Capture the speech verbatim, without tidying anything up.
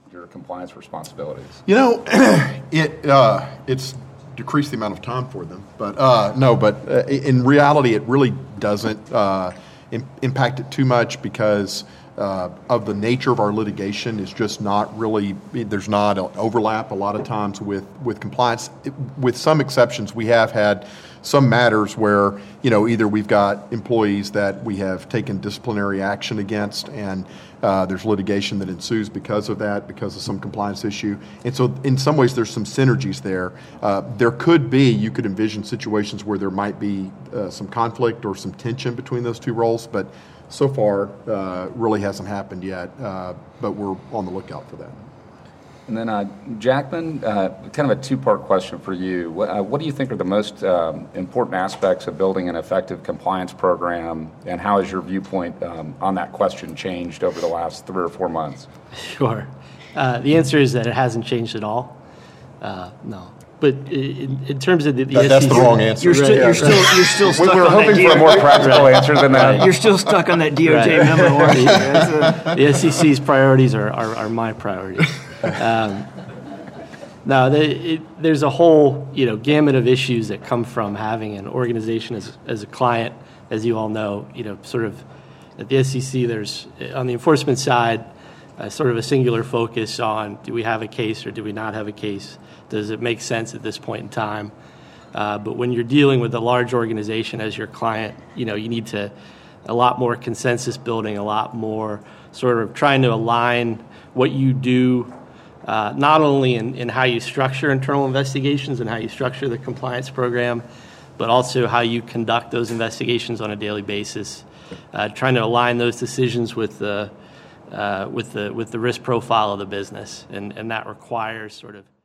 your compliance responsibilities? You know, it uh, it's decreased the amount of time for them, but uh, no, but uh, in reality, it really doesn't uh, im- impact it too much because uh, of the nature of our litigation. It's just not really, there's not an overlap a lot of times with, with compliance. It, with some exceptions, we have had some matters where, you know, either we've got employees that we have taken disciplinary action against and uh, there's litigation that ensues because of that, because of some compliance issue. And so in some ways there's some synergies there. Uh, there could be, you could envision situations where there might be uh, some conflict or some tension between those two roles, but so far uh, really hasn't happened yet, uh, but we're on the lookout for that. And then, uh, Jackman, uh, kind of a two-part question for you. What, uh, what do you think are the most um, important aspects of building an effective compliance program, and how has your viewpoint um, on that question changed over the last three or four months? Sure. Uh, the answer is that it hasn't changed at all. Uh, no. But in, in terms of the, the that, that's S E C, the wrong answer. You're, still, yeah. you're still you're still stuck we were on hoping that for a more practical Right. answer than that. You're still stuck on that D O J Right. memo, aren't you? That's a- the S E C's priorities are, are, are my priorities. Um, no, the, it, there's a whole you know gamut of issues that come from having an organization as as a client, as you all know. You know, sort of at the S E C, there's on the enforcement side, uh, sort of a singular focus on do we have a case or do we not have a case? Does it make sense at this point in time? Uh, but when you're dealing with a large organization as your client, you know, you need to a lot more consensus building, a lot more sort of trying to align what you do, uh, not only in, in how you structure internal investigations and how you structure the compliance program, but also how you conduct those investigations on a daily basis, uh, trying to align those decisions with the uh, with the with the risk profile of the business, and, and that requires sort of